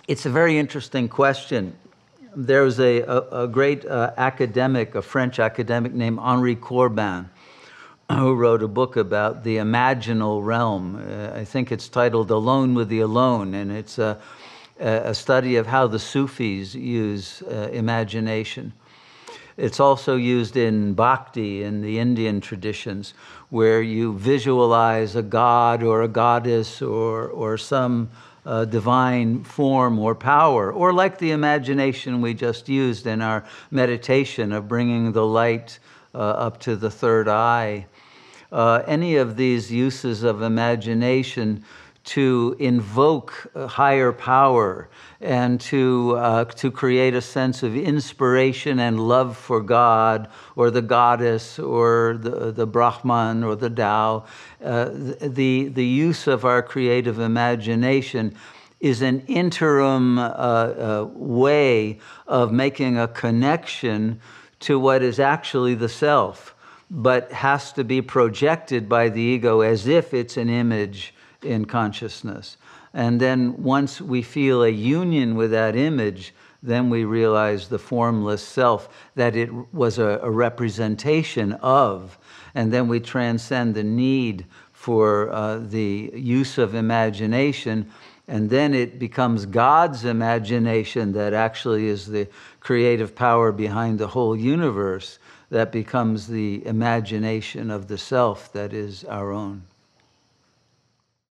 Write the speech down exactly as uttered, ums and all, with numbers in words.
It's a very interesting question. There was a, a, a great uh, academic, a French academic named Henri Corbin, who wrote a book about the imaginal realm. Uh, I think it's titled Alone with the Alone, and it's a, a study of how the Sufis use uh, imagination. It's also used in bhakti, in the Indian traditions, where you visualize a god or a goddess or, or some uh, divine form or power, or like the imagination we just used in our meditation of bringing the light uh, up to the third eye. Uh, any of these uses of imagination to invoke a higher power and to, uh, to create a sense of inspiration and love for God or the goddess or the, the Brahman or the Tao. Uh, the, the use of our creative imagination is an interim uh, uh, way of making a connection to what is actually the self, but has to be projected by the ego as if it's an image in consciousness. And then once we feel a union with that image, then we realize the formless self, that it was a, a representation of, and then we transcend the need for uh, the use of imagination, and then it becomes God's imagination that actually is the creative power behind the whole universe, that becomes the imagination of the self that is our own.